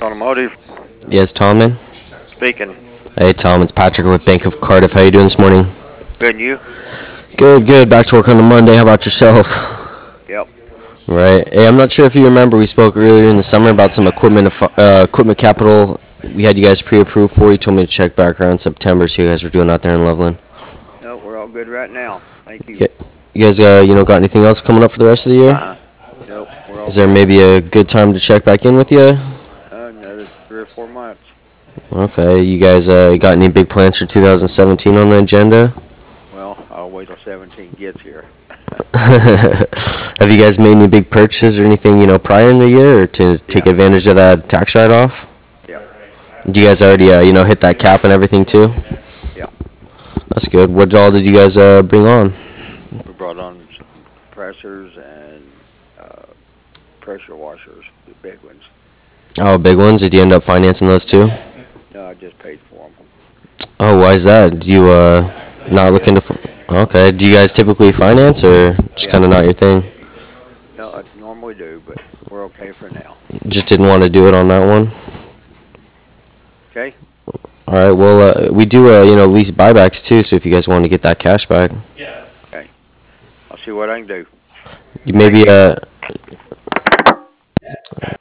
Automotive Yes, Tom, man. speaking. Hey, Tom, it's Patrick with Bank of Cardiff. How you doing this morning? Good, and you? Good, good. Back to work on the Monday. How about yourself? Yep. Right. Hey, I'm not sure if you remember, we spoke earlier in the summer about some equipment capital. We had you guys pre-approved for. You told me to check back around September, see how you guys were doing out there in Loveland. No, we're all good right now. Thank you. Yeah. You guys, got anything else coming up for the rest of the year? Uh-uh. Nope, we're all Is there good. maybe a good time to check back in with you? Another 3 or 4 months. Okay. You guys, got any big plans for 2017 on the agenda? Well, I'll wait till 17 gets here. Have you guys made any big purchases or anything, prior in the year or to take Yeah. advantage of that tax write-off? Yep. Do you guys already, hit that cap and everything too? Yep. That's good. What all did you guys bring on? We brought on some compressors and pressure washers, the big ones. Oh, big ones. Did you end up financing those too? No, I just paid for them. Oh, why is that? Do you not looking to? Okay. Do you guys typically finance or just Yeah. kind of not your thing? No, I normally do, but we're okay for now. Just didn't want to do it on that one. Okay? All right. Well, we do lease buybacks too. So if you guys want to get that cash back, Okay. I'll see what I can do. you maybe